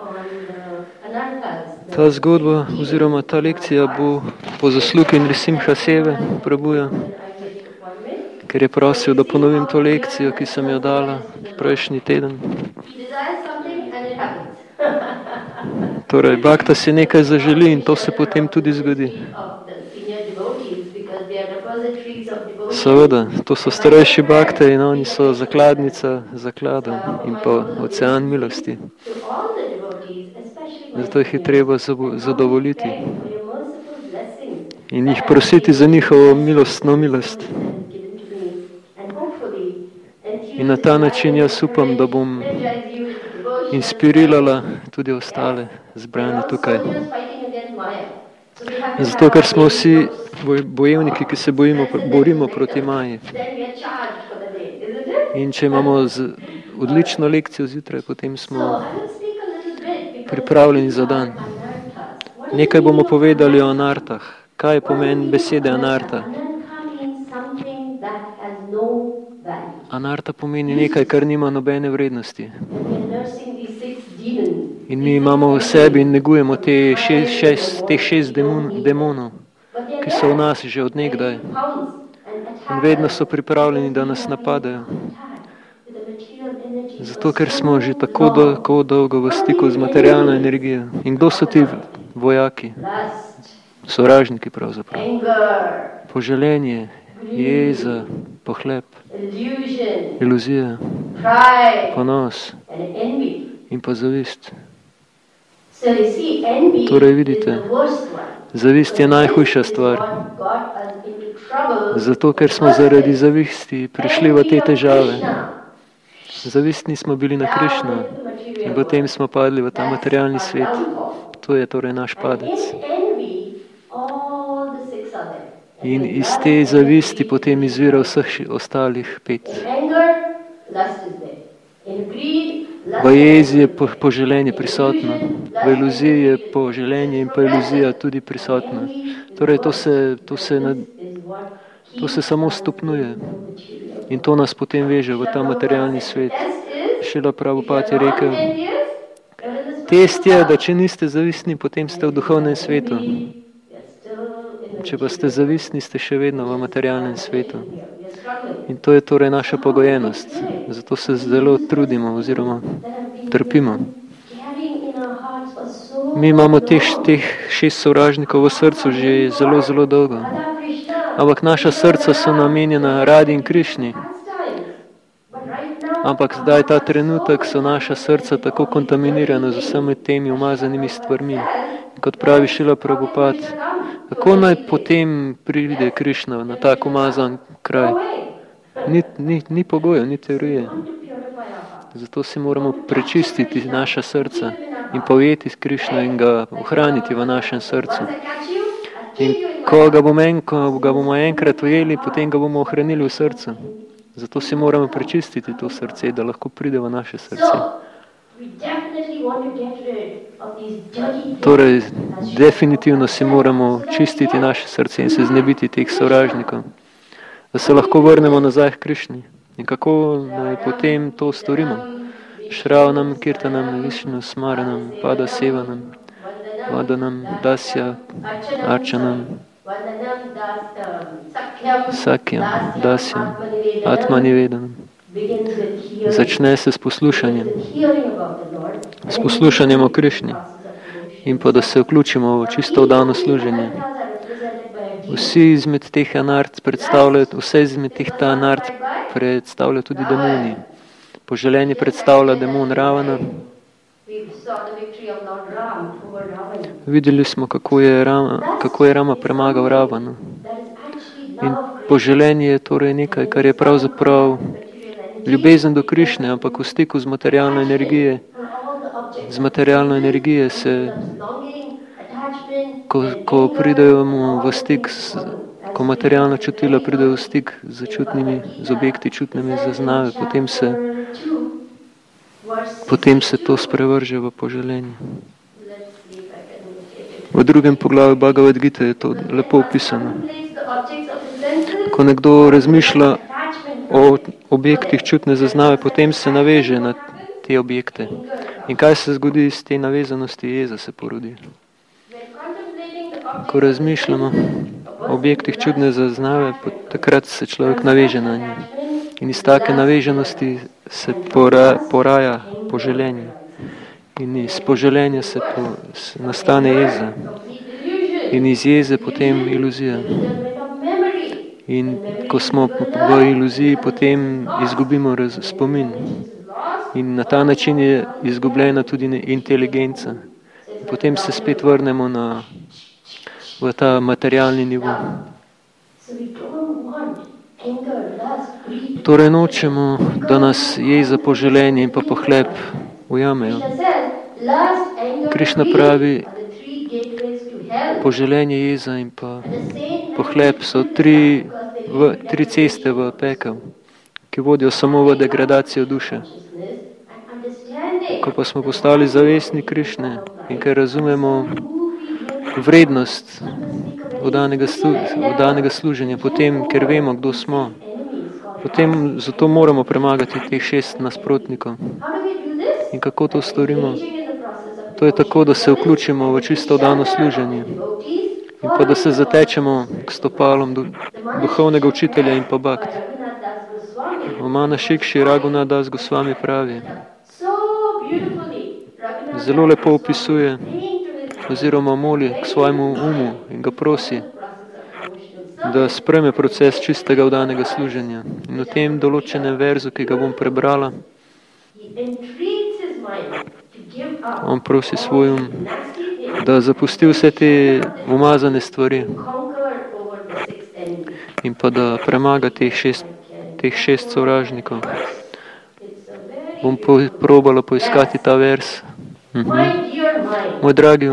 Ta zgodba oziroma ta lekcija bo po zaslugi Nrisimha Seve Prabhuja, ker je prosil, da ponovim to lekcijo, ki sem jo dala prejšnji teden. Torej, Bhakta si nekaj zaželi in to se potem tudi zgodi. Seveda, to so starejši Bhakte in oni so zakladnica zaklada in pa ocean milosti. Zato jih je treba zadovoljiti in jih prositi za njihovo milostno milost. In na ta način jaz upam, da bom inspirirala tudi ostale zbrane tukaj. Zato, ker smo vsi bojevniki, ki se borimo proti Maji. In če imamo odlično lekcijo zjutraj, potem smo pripravljeni za dan. Nekaj bomo povedali o anartah. Kaj pomeni besede anarta? Anarta pomeni nekaj, kar nima nobene vrednosti. In mi imamo v sebi in negujemo teh šest demonov, ki so v nas že od nekdaj. In vedno so pripravljeni, da nas napadajo. Zato, ker smo že tako dolgo v stiku z materialno energijo. In kdo so ti vojaki? Sovražniki pravzaprav. Poželenje, jeza, pohlep, iluzija, ponos in pa zavist. Torej vidite, zavist je najhujša stvar. Zato, ker smo zaradi zavisti prišli v te težave. Zavistni smo bili na Krišno in potem smo padli v ta materialni svet. To je torej naš padec. In iz te zavisti potem izvira vseh ostalih 5. V jezi je poželenje prisotno, v iluziji je poželenje in pa iluzija tudi prisotna. Torej to se samo stopnjuje in to nas potem veže v ta materialni svet. Šrila Prabhupada je rekel, test je, da če niste zavistni, potem ste v duhovnem svetu. Če pa ste zavistni, ste še vedno v materialnem svetu. In to je torej naša pogojenost. Zato se zelo trudimo oziroma trpimo. Mi imamo teh 6 sovražnikov v srcu že zelo, zelo dolgo. Ampak naša srca so namenjena Radi in Krišni. Ampak zdaj ta trenutek so naša srca tako kontaminirana z vsemi temi umazanimi stvarmi. Kot pravi Šrila Prabhupada, kako naj potem pride Krišna na tak umazan kraj? Ni pogojev, ni teorije. Zato si moramo prečistiti naša srca in povjeti s Krišno in ga ohraniti v našem srcu. In ko ga bomo enkrat ujeli, potem ga bomo ohranili v srcu. Zato si moramo prečistiti to srce, da lahko pride v naše srce. Torej, definitivno si moramo čistiti naše srce in se znebiti teh sovražnikov, da se lahko vrnemo nazaj k Krišni. In kako naj potem to storimo? Šravanam, Kirtanam, Višnu, Smaranam, Pada Sevanam, Vadanam, Dasya, Arčanam, Sakyam, Dasyam, Atmanivedanam. Začne se s poslušanjem. S poslušanjem o Krišni. In pa da se vključimo v čisto vdano služenje. Vse izmed teh anart predstavljajo tudi demoni. Poželenje predstavlja demon Ravana. Videli smo, kako je Rama premagal Ravana. In poželenje je torej nekaj, kar je pravzaprav ljubezen do Krišne, ampak v stiku z materialno energije. Z materialno energije se, ko pridejo v stik, ko materialna čutila pridejo v stik z objekti čutnimi zaznave, potem se to sprevrže v poželenje. V drugem poglavju Bhagavad Gita je to lepo opisano. Ko nekdo razmišlja o objektih čutne zaznave, potem se naveže na te objekte. In kaj se zgodi iz te navezanosti, jeza se porodi. Ko razmišljamo o objektih čudne zaznave, takrat se človek naveže na njih. In iz take naveženosti se poraja poželenje. In iz poželenja se nastane jeza. In iz jeze potem iluzija. In ko smo v iluziji, potem izgubimo spomin. In na ta način je izgubljena tudi inteligenca. In potem se spet vrnemo v ta materialni nivo. Torej nočemo, da nas jeza, poželenje in pa pohlep ujamejo. Krišna pravi, poželenje, jeza in pa pohlep so tri ceste v pekel, ki vodijo samo v degradacijo duše. Ko pa smo postali zavestni Krišne in ker razumemo vrednost oddanega služenja, potem, ker vemo, kdo smo, potem zato moramo premagati teh 6 nasprotnikov. In kako to storimo? To je tako, da se vključimo v čisto oddano služenje in pa da se zatečemo k stopalom duhovnega učitelja in pa bhakt. Omana Šikši Raghunath Das Goswami pravi, zelo lepo opisuje oziroma moli k svojemu umu in ga prosi, da spreme proces čistega oddanega služenja. In v tem določenem verzu, ki ga bom prebrala, on prosi svoj da zapusti vse te umazane stvari in pa da premaga teh šest sovražnikov. Bom probala poiskati ta vers. Moj dragi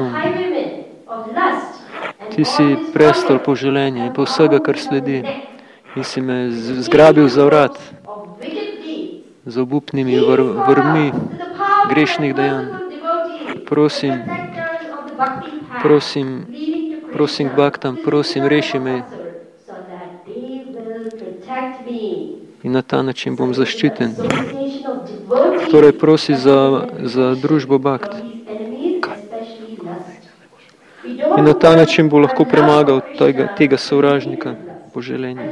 ti si prestol poželenja in pa vsega, kar sledi, in si me zgrabil za vrat z obupnimi vrvmi grešnih dejanj. Prosim k bhaktam, prosim, reši me. In na ta način bom zaščiten. Torej prosi za družbo bhakt. In na ta način bo lahko premagal tega sovražnika poželenja.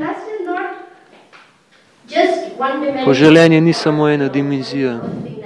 Poželenje ni samo ena dimenzija.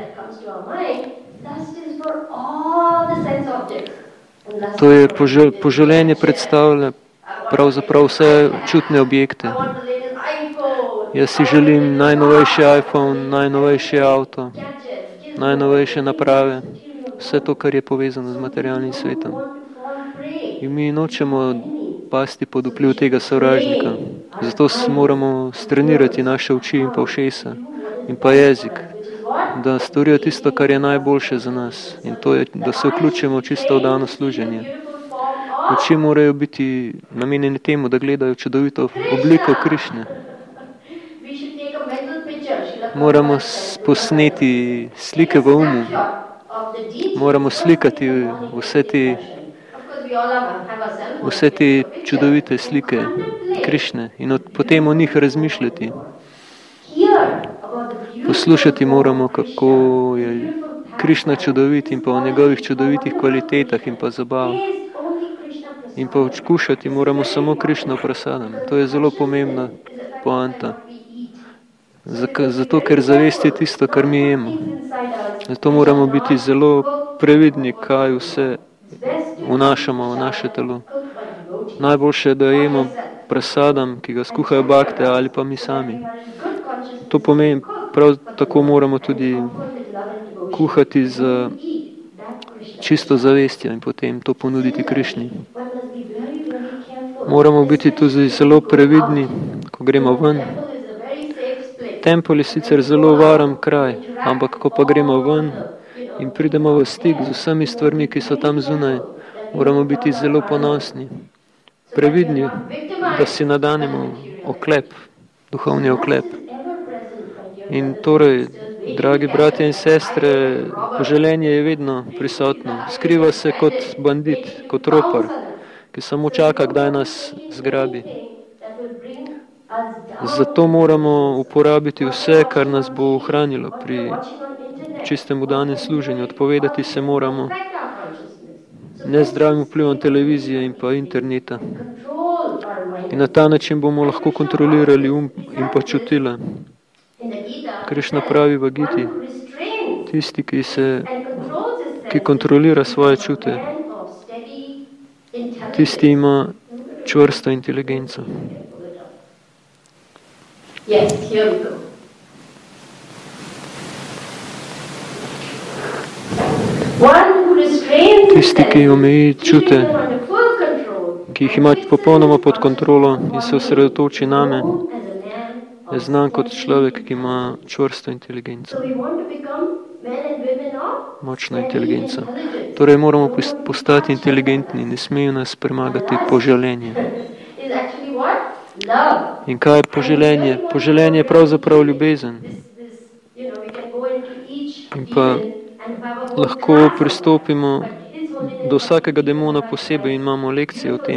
To je poželenje predstavlja pravzaprav vse čutne objekte. Jaz si želim najnovejši iPhone, najnovejši avto, najnovejše naprave, vse to, kar je povezano z materialnim svetom. In mi nočemo pasti pod vpliv tega sovražnika. Zato moramo strenirati naše oči in pa ušesa in pa jezik, da storijo tisto, kar je najboljše za nas. In to je, da se vključimo v čisto oddano služenje. Oči morajo biti namenjeni temu, da gledajo čudovito obliko Krišne. Moramo posneti slike v umu. Moramo slikati vse te čudovite slike Krišne in potem o njih razmišljati. Poslušati moramo, kako je Krišna čudovit in pa o njegovih čudovitih kvalitetah in pa zabavah. In pa okušati moramo samo Krišno prasadam. To je zelo pomembna poanta. Zato, ker zavest je tisto, kar mi jemo. Zato moramo biti zelo previdni, kaj vse vnašamo v naše telo. Najboljše je, da jemo prasadam, ki ga skuhajo bhakte ali pa mi sami. To pomeni, prav tako moramo tudi kuhati z čisto zavestjo in potem to ponuditi Krišni. Moramo biti tudi zelo previdni, ko gremo ven. Tempelj je sicer zelo varen kraj, ampak ko pa gremo ven in pridemo v stik z vsemi stvarmi, ki so tam zunaj, moramo biti zelo ponosni, previdni, da si nadanemo oklep, duhovni oklep. In torej, dragi bratje in sestre, poželenje je vedno prisotno. Skriva se kot bandit, kot ropar, ki samo čaka, kdaj nas zgrabi. Zato moramo uporabiti vse, kar nas bo ohranilo pri čistemu danem služenju. Odpovedati se moramo nezdravim vplivom televizije in pa interneta. In na ta način bomo lahko kontrolirali in pa čutila. Krišna pravi v Giti, tisti, ki kontrolira svoje čute, tisti ima čvrsto inteligenco. Tisti, ki omeji čute, ki jih ima popolnoma pod kontrolo in se osredotoči name, je znan kot človek, ki ima čvrsto inteligenco. Močno inteligenco. Torej moramo postati inteligentni, ne smejo nas premagati poželenje. In kaj je poželenje? Poželenje je pravzaprav ljubezen. In pa lahko pristopimo do vsakega demona posebej in imamo lekcije o tem.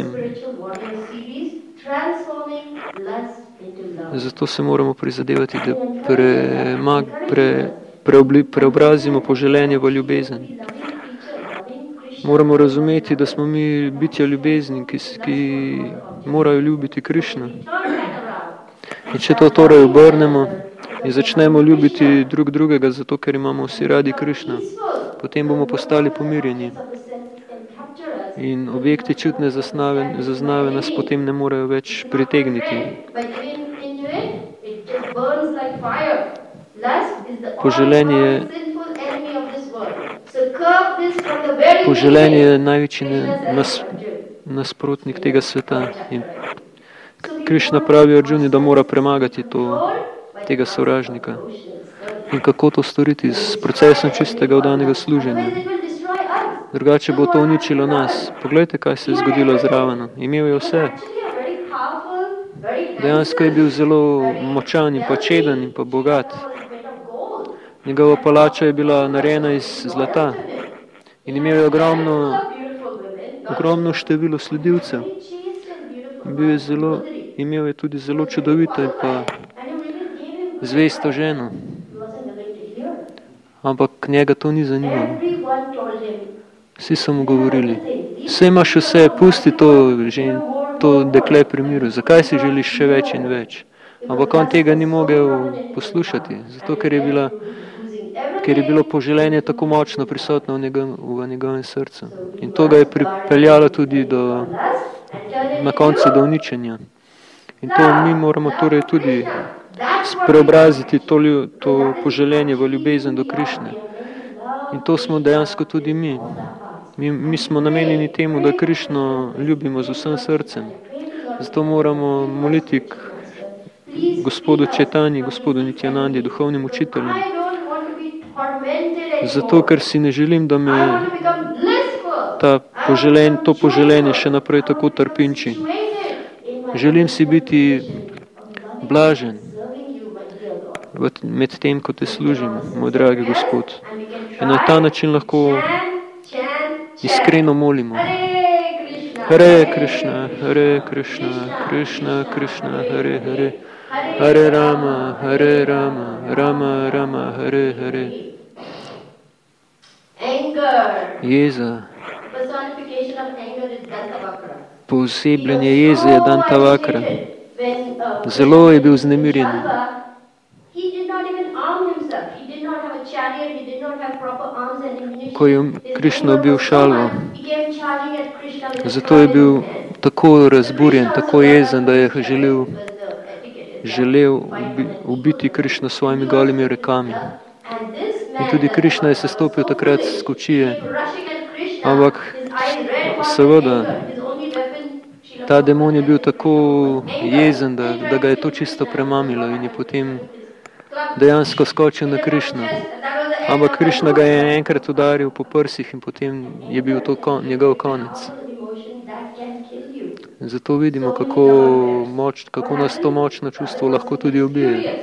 Zato se moramo prizadevati, da preobrazimo poželenje v ljubezen. Moramo razumeti, da smo mi bitja ljubezni, ki morajo ljubiti Krišno. In če to torej obrnemo in začnemo ljubiti drug drugega, zato ker imamo vsi radi Krišno, potem bomo postali pomirjeni. In objekti čutne zaznave nas potem ne morejo več pritegniti. Poželenje je največji nasprotnik tega sveta. In Krišna pravi Arjuni, da mora premagati tega sovražnika. In kako to storiti? S procesom čistega vdanega služenja. Drugače bo to uničilo nas. Poglejte, kaj se je zgodilo z Ravanom. Imel je vse. Dejansko je bil zelo močan in pa čeden in pa bogat. Njegova palača je bila narejena iz zlata in imel je ogromno število sledilcev. Imel je tudi zelo čudovito in pa zvesto ženo. Ampak njega to ni zanimalo. Vsi so mu govorili, vse imaš vse, pusti to dekle pri miru, zakaj si želiš še več in več? Ampak on tega ni mogel poslušati, zato ker je bilo poželenje tako močno prisotno v njegovem srcu. In to ga je pripeljalo tudi na koncu do uničenja. In to mi moramo torej tudi preobraziti to poželenje v ljubezen do Krišne. In to smo dejansko tudi mi. Mi smo namenjeni temu, da Krišno ljubimo z vsem srcem. Zato moramo moliti k gospodu Četanji, gospodu Nityanandi, duhovnim učiteljem. Zato, ker si ne želim, da me to poželenje še naprej tako trpinči. Želim si biti blažen med tem, ko te služim, moj dragi Gospod. In na ta način lahko iskreno molimo. Hare Krišna, Hare Krišna, Krišna Krišna, Hare Hare, Hare Rama, Hare Rama, Rama Rama, Hare Hare. Jeza. Poosebljenje jeze je Dantavakra. Zelo je bil vznemirjen. Ko je Krišna bil šalvo. Zato je bil tako razburjen, tako jezen, da je želel ubiti Krišno svojimi golimi rekami. In tudi Krišna je se stopil takrat s kočije. Ampak seveda, ta demon je bil tako jezen, da ga je to čisto premamilo in je potem dejansko skočil na Krišno. Ampak Krišna ga je enkrat udaril po prsih in potem je bil to njegov konec. Zato vidimo, kako nas to močno čustvo lahko tudi ubije.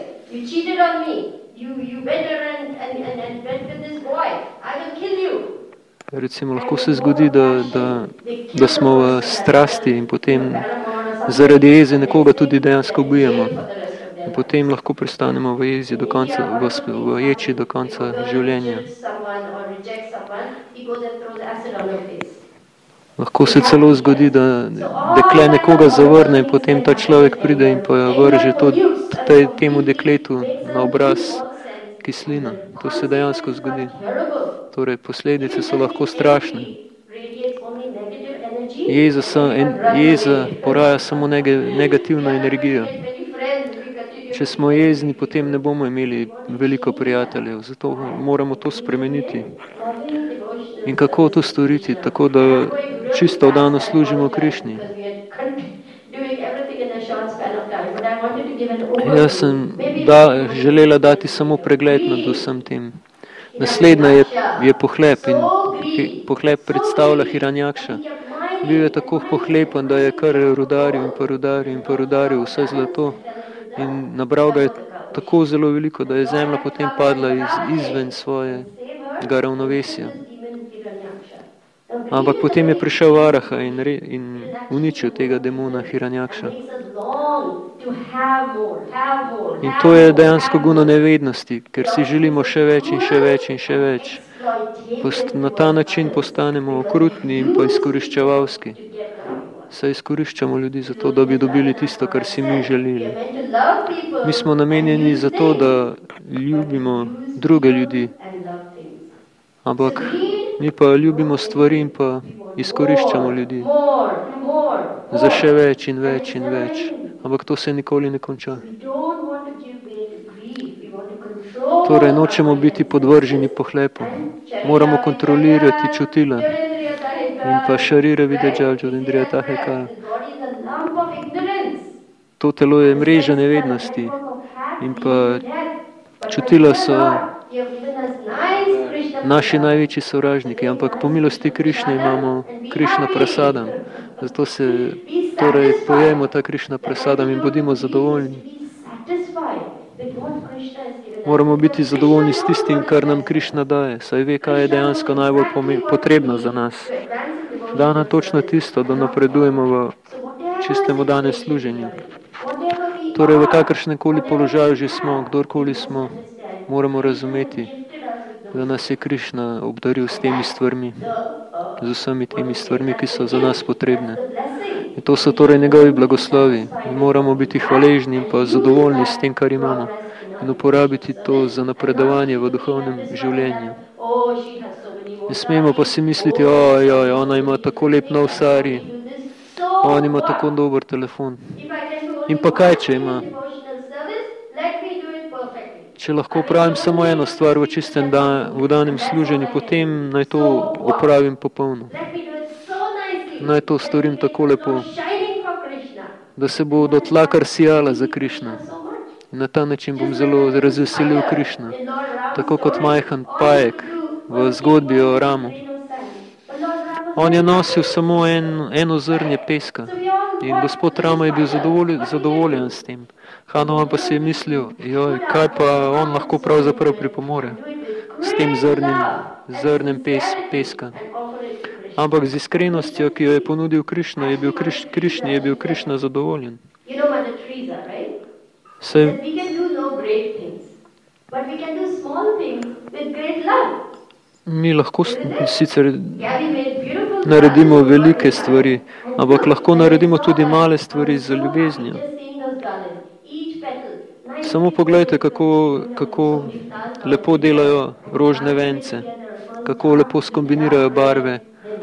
Recimo, lahko se zgodi, da smo v strasti in potem zaradi jeze nekoga tudi dejansko ubijemo. In potem lahko pristanemo v jezi do konca, v ječi do konca življenja. Lahko se celo zgodi, da dekle nekoga zavrne in potem ta človek pride in pa vrže temu dekletu na obraz kislino. To se dejansko zgodi. Torej, posledice so lahko strašne. Jeza poraja samo negativno energijo. Če smo jezni, potem ne bomo imeli veliko prijateljev. Zato moramo to spremeniti. In kako to storiti? Tako, da čisto vdano služimo Krišni. Jaz sem želela dati samo pregled nad vsem tem. Naslednja je pohlep in pohlep predstavlja Hiranjakša. Bil je tako pohlepan, da je kar rudaril vse zlato in nabral ga je tako zelo veliko, da je zemlja potem padla izven svojega ravnovesja. Ampak potem je prišel Varaha in uničil tega demona Hiranjakša. In to je dejansko guno nevednosti, ker si želimo še več in še več in še več. Na ta način postanemo okrutni in pa izkoriščevalski. Se izkoriščamo ljudi za to, da bi dobili tisto, kar si mi želeli. Mi smo namenjeni za to, da ljubimo druge ljudi. Ampak mi pa ljubimo stvari in pa izkoriščamo ljudi. Za še več in več in več. Ampak to se nikoli ne konča. Torej, nočemo biti podvrženi pohlepu. Moramo kontrolirati čutila. In pa šarira videđalđo dendrija taheka. To telo je mreža nevednosti. In pa čutila so naši največji sovražniki. Ampak po milosti Krišne imamo Krišna prasadam. Zato se torej pojemo ta Krišna prasadam in bodimo zadovoljni. Moramo biti zadovoljni s tistim, kar nam Krišna daje. Saj ve, kaj je dejansko najbolj potrebno za nas. Da nam točno tisto, da napredujemo v čistem vdanem služenju. Torej, v kakršnem koli položaju že smo, kdorkoli smo, moramo razumeti, da nas je Krišna obdaril s temi stvarmi, z vsemi temi stvarmi, ki so za nas potrebne. In to so torej njegovi blagoslovi. In moramo biti hvaležni in pa zadovoljni s tem, kar imamo. In uporabiti to za napredovanje v duhovnem življenju. Ne smemo pa si misliti, ona ima tako lep nov sari, on ima tako dober telefon. In pa kaj, če ima? Če lahko opravim samo eno stvar v čistem vdanem služenju, potem naj to opravim popolno. Naj to storim tako lepo, da se bo do tla kar sijala za Krišna. In na ta način bom zelo razveselil Krišna. Tako kot majhen pajek v zgodbi o Ramu. On je nosil samo eno zrnje peska. In gospod Rama je bil zadovoljen s tem. Hanuman pa si je mislil, kaj pa on lahko pravzaprav pripomore s tem zrnem peska. Ampak z iskrenostjo, ki jo je ponudil Krišna, je bil Krišna zadovoljen. Mi lahko sicer naredimo velike stvari, ampak lahko naredimo tudi male stvari z ljubeznijo. Samo pogledajte, kako lepo delajo rožne vence, kako lepo skombinirajo barve.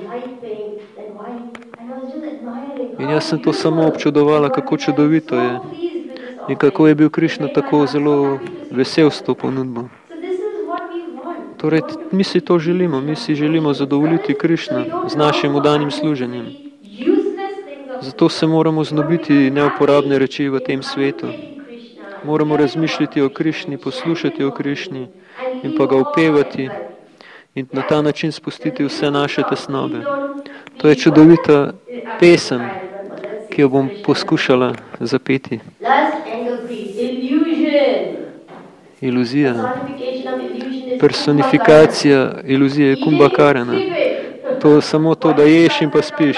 In jaz sem to samo občudovala, kako čudovito je. In kako je bil Krišna tako zelo vesel s to ponudbo. Torej, mi si to želimo. Mi si želimo zadovoljiti Krišna z našim vdanim služenjem. Zato se moramo znobiti neuporabne reči v tem svetu. Moramo razmišljati o Krišni, poslušati o Krišni in pa ga upevati in na ta način spustiti vse naše tesnobe. To je čudovita pesem, ki jo bom poskušala zapeti. Iluzija. Personifikacija iluzije je Kumbhakarana. To je samo to, da ješ in pa spiš.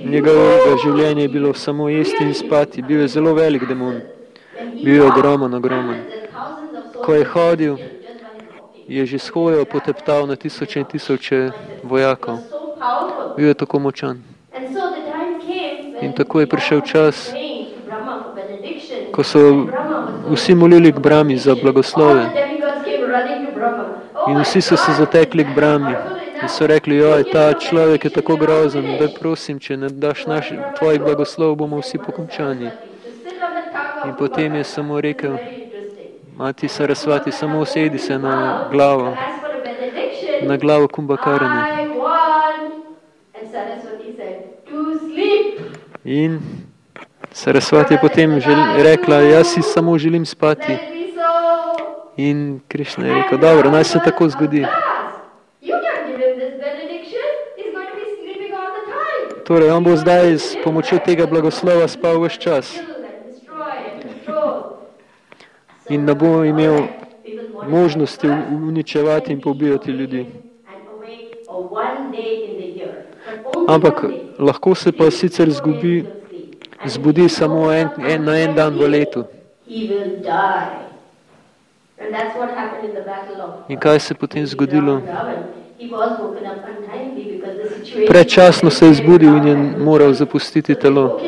Njegovega življenja je bilo samo jesti in spati. Bil je zelo velik demon. Bil je ogromen. Ko je hodil, je že s hojo poteptal na tisoče in tisoče vojakov. Bil je tako močan. In tako je prišel čas, ko so vsi molili k Brahmi za blagoslove. In vsi so se zatekli k Brahmi. In so rekli, joj, ta človek je tako grozen, da prosim, če ne daš tvojih blagoslov, bomo vsi pokončani. In potem je samo rekel, Mati Sarasvati, samo usedi se na glavo Kumbhakarne. In Sarasvati je potem rekla, jaz si samo želim spati. In Krišna je rekel, dobro, naj se tako zgodi. Torej, on bo zdaj s pomočjo tega blagoslova spal ves čas. In ne bo imel možnosti uničevati in pobijati ljudi. Ampak lahko se pa sicer zbudi samo na en dan v letu. In kaj se potem zgodilo? Predčasno se je zbudil in je moral zapustiti telo.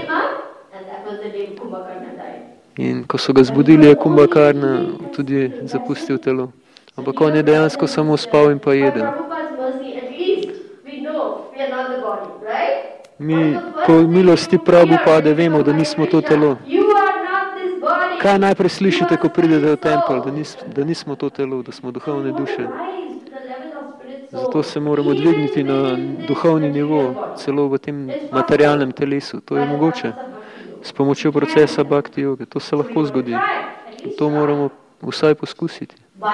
In ko so ga zbudili, je Kumbhakarna tudi zapustil telo. Ampak on je dejansko samo spal in pa jedel. Mi po milosti Prabhupade vemo, da nismo to telo. Kaj najprej slišite, ko pridete v tempelj? Da nismo to telo, da smo duhovne duše. Zato se moramo dvigniti na duhovni nivo, celo v tem materialnem telesu. To je mogoče. S pomočjo procesa bhakti joge. To se lahko zgodi. To moramo vsaj poskusiti.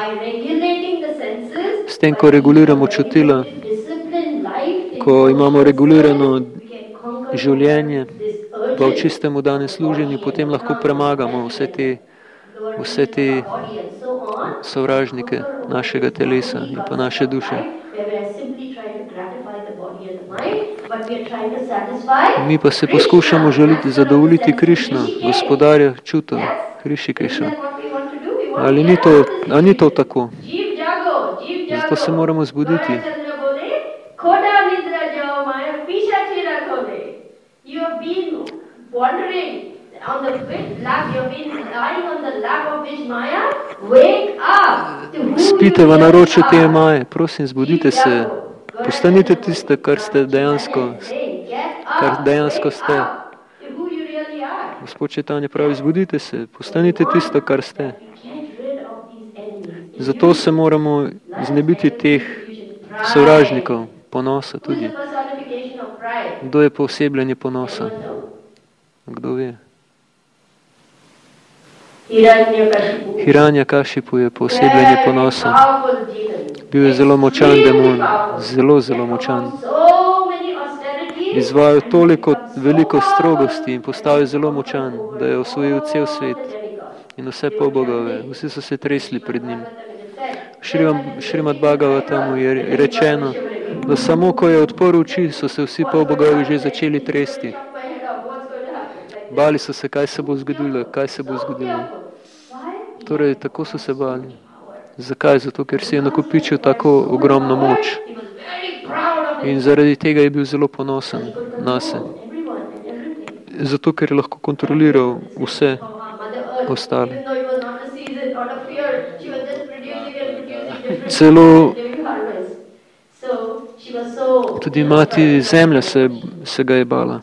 S tem, ko reguliramo čutila, ko imamo regulirano življenje, pa v čistem danem služenju, potem lahko premagamo vse te sovražnike našega telesa in pa naše duše. Mi pa se poskušamo zadovoljiti Krišno, gospodarja čutov, Hrishikesha. Ali ni to tako? Zato se moramo zbuditi. Spite v naročju te Maje, prosim, zbudite se. Postanite tiste, kar dejansko ste. Gospod Četanje pravi, zbudite se, postanite tisto, kar ste. Zato se moramo znebiti teh sovražnikov, ponosa tudi. Kdo je poosebljanje ponosa? Kdo ve? Hiranyakashipu je poosebljanje ponosa. Bil je zelo močan demon, zelo močan. Izvajal toliko veliko strogosti in postal je zelo močan, da je osvojil cel svet in vse polbogove. Vsi so se tresli pred njim. Šrimad Bhagavatamu je rečeno, da samo ko je odprl oči, so se vsi polbogovi že začeli tresti. Bali so se, kaj se bo zgodilo. Torej, tako so se bali. Zakaj? Zato, ker si je nakopičil tako ogromno moč. In zaradi tega je bil zelo ponosen nase. Zato, ker je lahko kontroliral vse ostale. Celo tudi mati zemlja se ga je bala.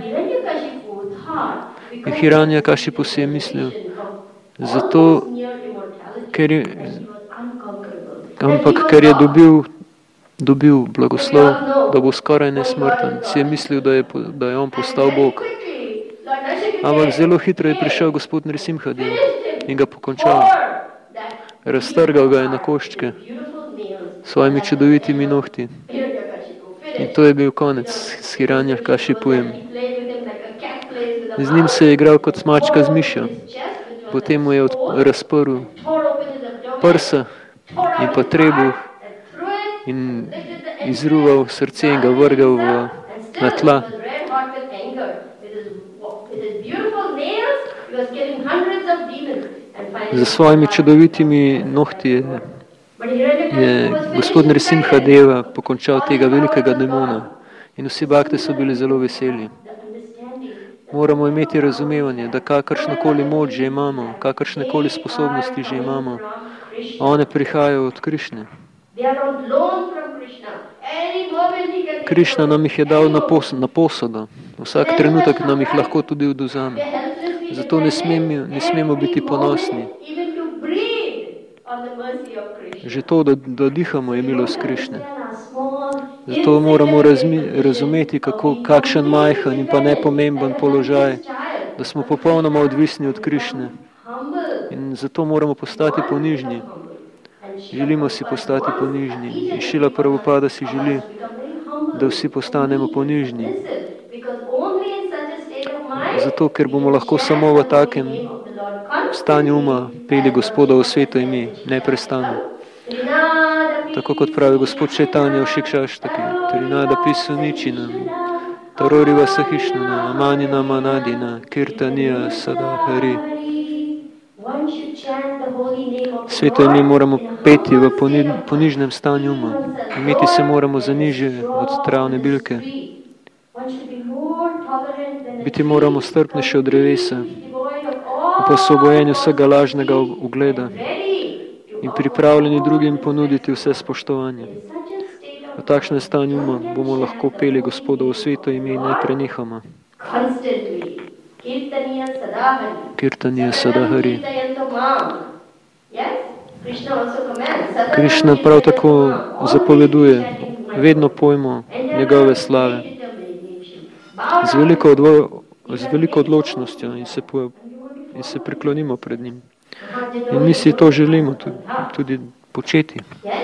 In Hiranyakashipu si je mislil, zato, ker je dobil blagoslov, da bo skoraj nesmrten. Si je mislil, da je on postal Bog. Ampak zelo hitro je prišel gospod Nrisimhadev in ga pokončal. Raztrgal ga je na koščke s svojimi čudovitimi nohti. In to je bil konec s Hiranyakashipujem. Z njim se je igral kot mačka z mišjo. Potem mu je razprl prsa in pa trebuh in izruval srce in ga vrgal na tla. Za svojimi čudovitimi nohti je gospod Nrisimha Deva pokončal tega velikega demona in vsi bhakti so bili zelo veseli. Moramo imeti razumevanje, da kakršnokoli moč že imamo, kakršnekoli sposobnosti že imamo, one prihajajo od Krišne. Krišna nam jih je dal na posodo. Vsak trenutek nam jih lahko tudi odvzame. Zato ne smemo biti ponosni. Že to, da dihamo, je milost Krišne. Zato moramo razumeti, kakšen majhen in pa nepomemben položaj, da smo popolnoma odvisni od Krišne. In zato moramo postati ponižni. Želimo si postati ponižni. In Šrila Prabhupada si želi, da vsi postanemo ponižni. Zato, ker bomo lahko samo v takem stanju uma peli Gospoda v sveto ime, neprestano. Tako kot pravi gospod Četanja v Šikšaštaki, Trinada pisu ničina, Taroriva sahišnana, Amanina manadina, Kirtanija sada hari. Sveto ime moramo peti v ponižnem stanju uma. Imeti se moramo za nižje od travne bilke. Biti moramo strpnejši od drevesa, pa osvobojenju vsega lažnega ugleda in pripravljeni drugim ponuditi vse spoštovanje. V takšnem stanju uma bomo lahko peli Gospoda v sveto ime in neprenehoma. Kirtanija sadahari. Krišna prav tako zapoveduje, vedno pojmo njegove slave z veliko odločnostjo in se priklonimo pred njim. In mi si to želimo tudi početi.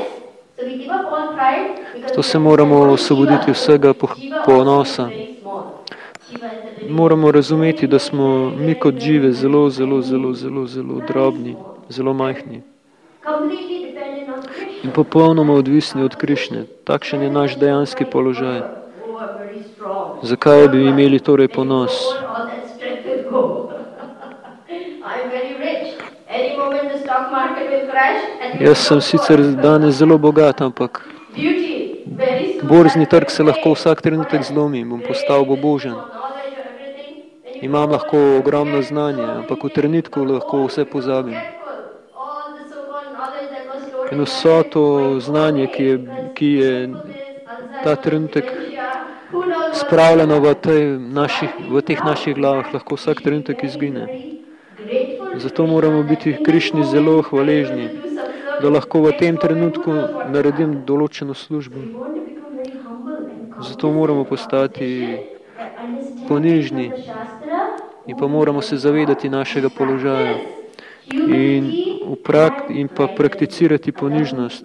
Zato se moramo osvoboditi vsega ponosa. Moramo razumeti, da smo mi kot žive zelo drobni, zelo majhni. In popolnoma odvisni od Krišne. Takšen je naš dejanski položaj. Zakaj bi imeli torej ponos? Jaz sem sicer danes zelo bogat, ampak borzni trg se lahko vsak trenutek zlomi, bom postal božen. Imam lahko ogromno znanje, ampak v trenutku lahko vse pozabim. In vso to znanje, ki je ta trenutek spravljeno v teh naših glavah, lahko vsak trenutek izgine. Zato moramo biti Krišni zelo hvaležni, da lahko v tem trenutku naredim določeno službo. Zato moramo postati ponižni in pa moramo se zavedati našega položaja in pa prakticirati ponižnost.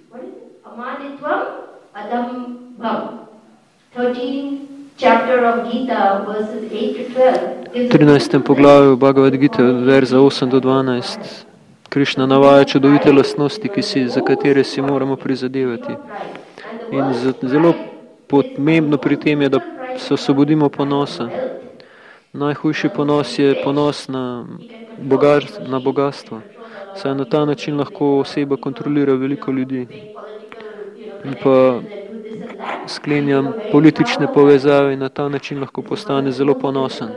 V 13. poglavju Bhagavad Gita, verza 8 do 12, Krišna navaja čudovite lastnosti, za katere si moramo prizadevati. In zelo pomembno pri tem je, da se osvobodimo ponosa. Najhujši ponos je ponos na bogatstvo. Saj na ta način lahko oseba kontrolira veliko ljudi in pa sklenjam politične povezave in na ta način lahko postane zelo ponosen.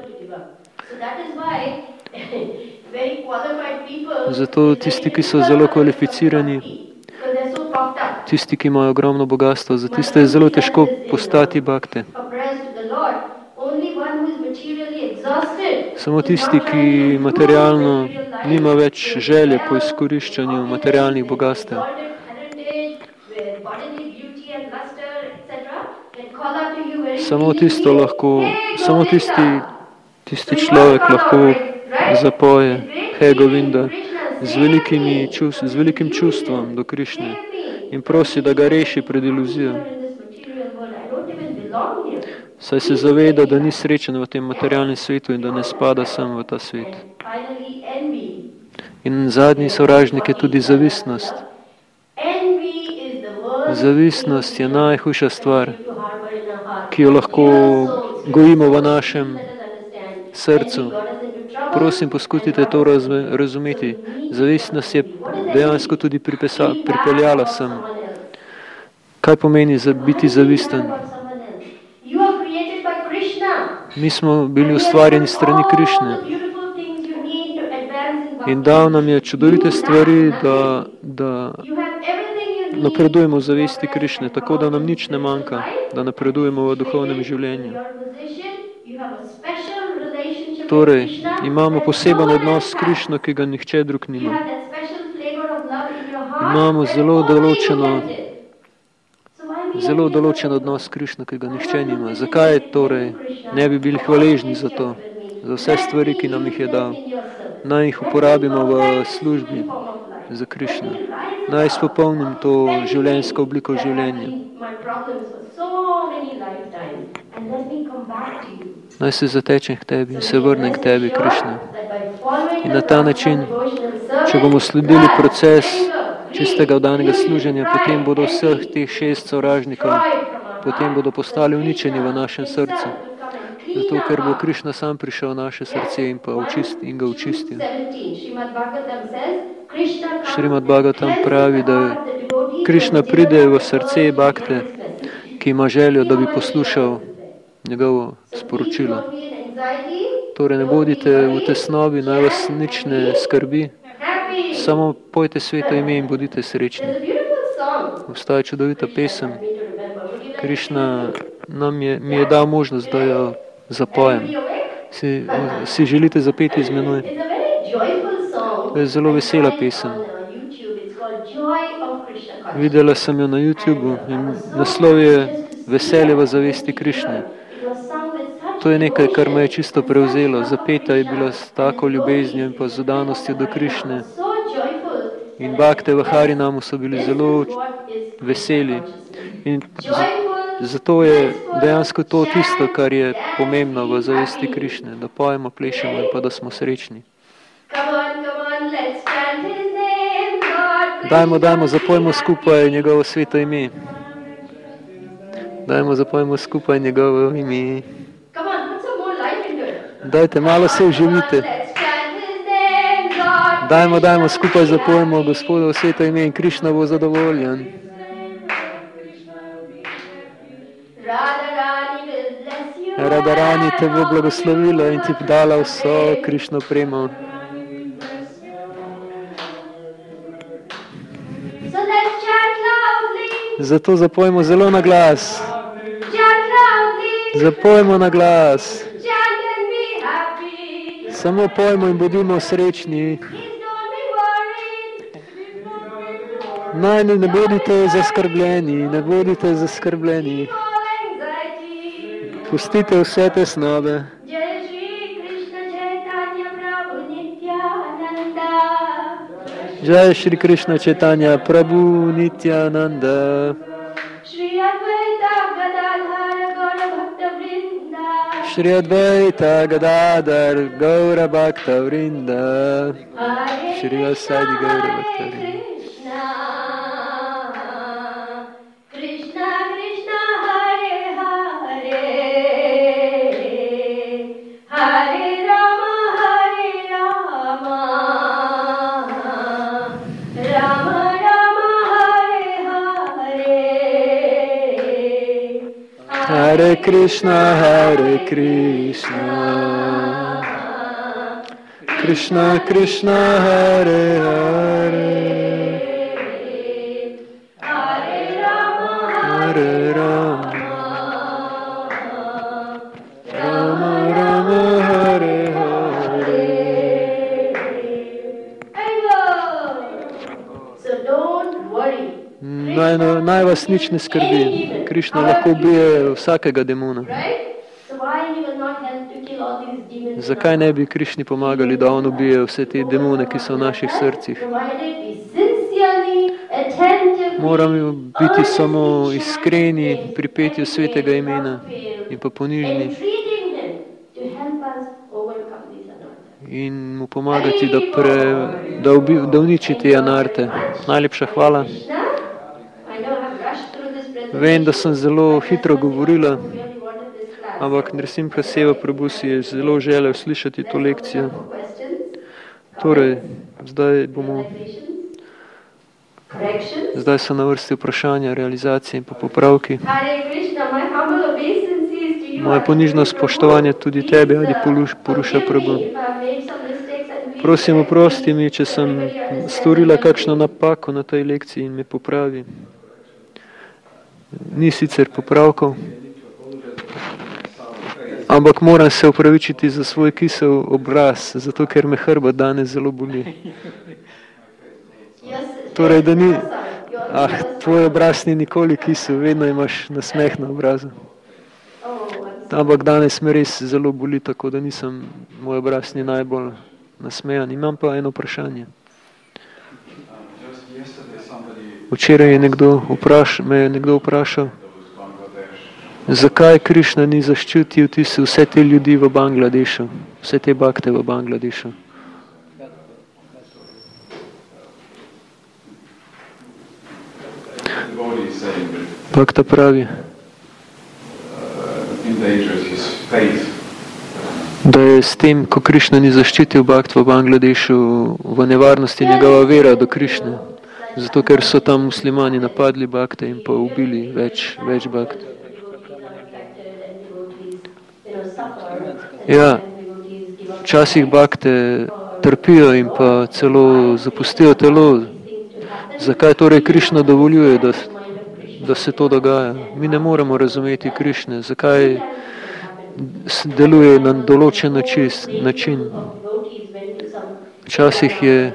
Zato tisti, ki so zelo kvalificirani, tisti, ki imajo ogromno bogatstvo, za tiste je zelo težko postati bhakte. Samo tisti, ki materialno nima več želje po izkoriščanju materialnih bogastev. Samo tisti človek lahko zapoje He Govinda z velikim čustvom do Krišne in prosi, da ga reši pred iluzijo. Saj se zaveda, da ni srečen v tem materialnem svetu in da ne spada sem v ta svet. In zadnji sovražnik je tudi zavistnost. Zavistnost je najhujša stvar, ki jo lahko gojimo v našem srcu. Prosim, poskusite to razumeti. Zavest nas je dejansko tudi pripeljala sem. Kaj pomeni biti zavisten? Mi smo bili ustvarjeni strani Krišne in dal nam je čudovite stvari, da napredujemo v zavesti Krišne, tako da nam nič ne manjka, da napredujemo v duhovnem življenju. Torej, imamo poseben odnos s Krišno, ki ga nihče drug nima. Imamo zelo določen odnos s Krišno, ki ga nihče nima. Zakaj torej ne bi bili hvaležni za to, za vse stvari, ki nam jih je dal? Naj jih uporabimo v službi za Krišno. Naj izpopolnim to življenjsko obliko življenja. Naj se zatečem k tebi in se vrnem k tebi, Krišna. In na ta način, če bomo sledili proces čistega vdanega služenja, potem bodo vseh teh 6 sovražnikov, potem bodo postali uničeni v našem srcu. Zato, ker bo Krišna sam prišel v naše srce in ga očistil. Šrimad Bhagavatam pravi, da Krišna pride v srce Bhakte, ki ima željo, da bi poslušal njegovo sporočilo. Torej, ne bodite v tesnobi, naj vas nič ne skrbi, samo pojte sveto ime in bodite srečni. Obstaja čudovita pesem. Krišna mi je dal možnost, da jo zapojem. Si želite zapeti z menoj? To je zelo vesela pesem. Videla sem jo na YouTubu in naslov je Veselje v zavesti Krišne. To je nekaj, kar me je čisto prevzelo. Zapeta je bila s tako ljubeznijo in pa z odanostjo do Krišne. In Bhakte v Harinamu so bili zelo veseli. In zato je dejansko to tisto, kar je pomembno v zavesti Krišne, da pojemo, plešemo in pa da smo srečni. Dajmo, zapojmo skupaj njegovo sveto ime. Dajmo, zapojmo skupaj njegovo ime. Dajte, malo se uživite. Dajmo, skupaj zapojmo Gospodovo sveto ime in Krišna bo zadovoljen. Radharani te bo blagoslovila in ti dala vso Krišno premo. Zato zapojmo zelo na glas. Zapojmo na glas. Samo pojmo in bodimo srečni. Naj ne bodite zaskrbljeni. Pustite vse tesnobe. Jai Shri Krishna Chaitanya Prabhu Nityananda. Shri Advaita Gadadhar Gaura Bhakta Vrinda. Shri Asadi Gaura Bhakta Vrinda. Hare Krishna, Krishna Krishna, Hare Hare, Hare Rama, Rama Rama, Hare Hare. So don't worry. Naj vas nič ne skrbi. Krišna lahko ubije vsakega demona. Zakaj ne bi Krišni pomagali, da on ubije vse te demone, ki so v naših srcih? Moramo biti samo iskreni pri petju svetega imena in pa ponižni in mu pomagati, da uniči te anarte. Najlepša hvala. Vem, da sem zelo hitro govorila, Ampak Nrsimha Seva Prabhu si je zelo želel slišati to lekcijo. Torej, zdaj so na vrsti vprašanja, realizacije in popravki. Moje ponižno spoštovanje tudi tebi, Adi Puruša Prabhu. Prosim, oprosti mi, če sem storila kakšno napako na tej lekciji in me popravi. Ni sicer popravkov, ampak moram se opravičiti za svoj kisel obraz, zato ker me hrbet danes zelo boli. Torej, da ni, tvoj obraz ni nikoli kisel, vedno imaš nasmeh na obrazu. Ampak danes me res zelo boli, tako da moj obraz ni najbolj nasmejan. Imam pa eno vprašanje. Včeraj me je nekdo vprašal, zakaj Krišna ni zaščitil vse te ljudi v Bangladešu, vse te bakte v Bangladešu. Bhakta pravi, da je s tem, ko Krišna ni zaščitil bakt v Bangladešu, v nevarnosti njegova vera do Krišne, zato ker so tam muslimani napadli bakte in pa ubili več bakt. Ja, včasih bakte trpijo in pa celo zapustijo telo. Zakaj torej Krišna dovoljuje, da se to dogaja? Mi ne moremo razumeti Krišne, zakaj deluje na določen način. Včasih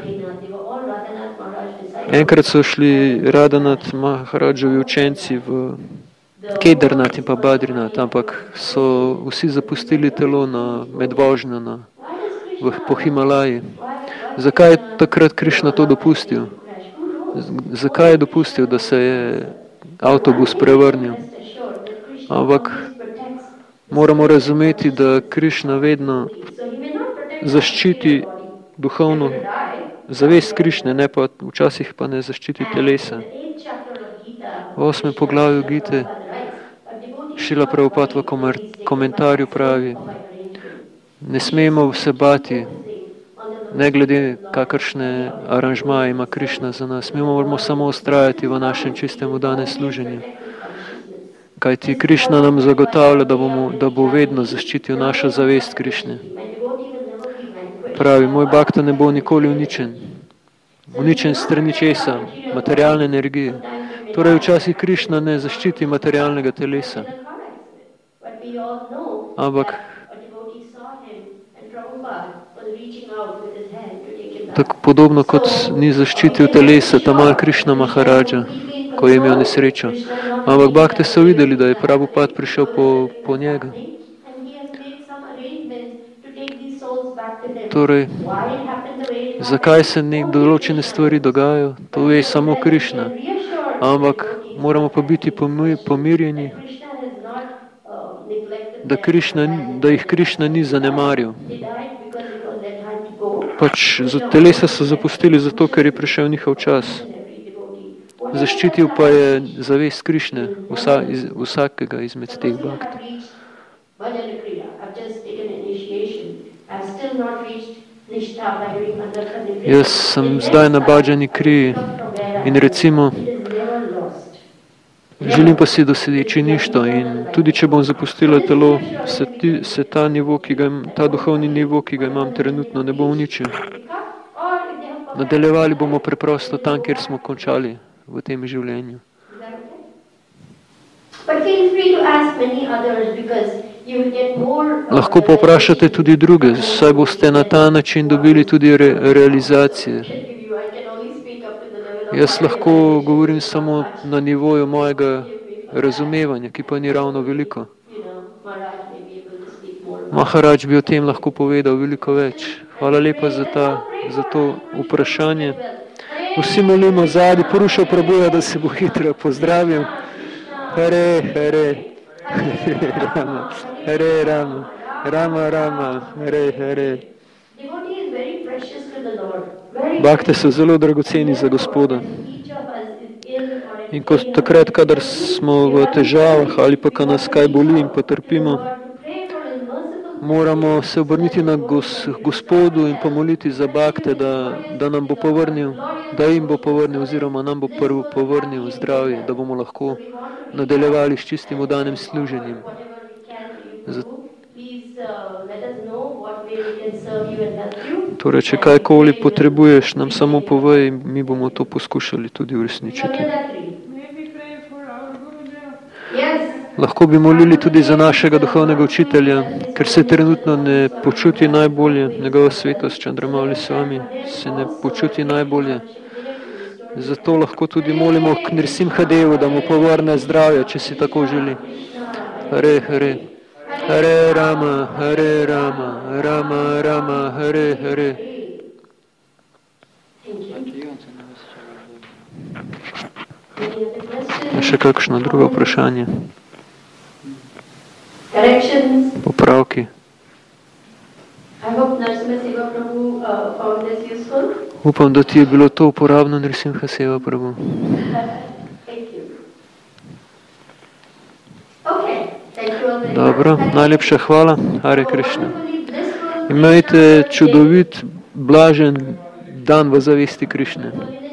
enkrat so šli Radhanath Maharadžovi učenci v Kedarnath in pa Badrinath, ampak so vsi zapustili telo med vožnjo po Himalaji. Zakaj je takrat Krišna to dopustil? Zakaj je dopustil, da se je avtobus prevrnil? Ampak moramo razumeti, da Krišna vedno zaščiti duhovno zavest Krišne, včasih pa ne zaščiti telesa. V 8. poglavju Gite Šrila Prabhupada v komentarju pravi, ne smemo se bati, ne glede kakršne aranžmaje ima Krišna za nas. Mi moramo samo ustrajati v našem čistem vdanem služenju. Kajti Krišna nam zagotavlja, da bo vedno zaščitil našo zavest Krišne. Pravi, moj bhakta ne bo nikoli uničen strani česa, materialne energije. Torej, včasih Krišna ne zaščiti materialnega telesa. Ampak tako podobno kot ni zaščitil telesa Tamal Krišna Maharadža, ko je imel nesrečo. Ampak bakte so videli, da je Prabhupada prišel po njega. Torej, zakaj se določene stvari dogajajo? To je samo Krišna. Ampak moramo pa biti pomirjeni, da jih Krišna ni zanemaril. Telesa so zapustili zato, ker je prišel njihov čas. Zaščitil pa je zavest Krišne, vsakega izmed teh bhakt. Jaz sem zdaj na Bhajani Kriyi in recimo želim pa si doseči ništo in tudi če bom zapustila telo, se ta duhovni nivo, ki ga imam trenutno, ne bo uničil. Nadaljevali bomo preprosto tam, kjer smo končali v tem življenju. Lahko pa vprašate tudi druge, saj boste na ta način dobili tudi realizacije. Jaz lahko govorim samo na nivoju mojega razumevanja, ki pa ni ravno veliko. Maharadž bi o tem lahko povedal veliko več. Hvala lepa za to vprašanje. Vsi molimo zadnji Puruša Prabhuja, da se bo hitro pozdravil. Hare, hare, Rama, hare, Rama, Rama, Rama, hare, hare. Bhakte so zelo dragoceni za Gospoda. In takrat, kadar smo v težavah ali pa nas kaj boli in pa trpimo, moramo se obrniti na Gospodu in pomoliti za bakte, da nam bo povrnil, da jim bo povrnil oziroma nam bo prvo povrnil zdravje, da bomo lahko nadaljevali s čistim oddanim služenjem. Torej, če kajkoli potrebuješ, nam samo povej in mi bomo to poskušali tudi uresničiti. Lahko bi molili tudi za našega duhovnega učitelja, ker se trenutno ne počuti najbolje, njegova svetost Čandramauli Swami se ne počuti najbolje. Zato lahko tudi molimo k Nrsimhadevu, da mu povrne zdravje, če si tako želi. Hare, hare. Hare Rama, Hare Rama, Rama Rama, Hare Hare. Še kakšno drugo vprašanje? Popravki. Upam, da ti je bilo to uporabno, Nrsimha Seva Prabhu. Dobro, najlepša hvala. Hare Krishna. Imejte čudovit, blažen dan v zavesti Krišne.